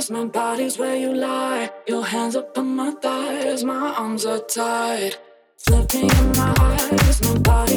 eyes, my body's where you lie. Your hands up on my thighs, my arms are tied. Look me in my eyes, my body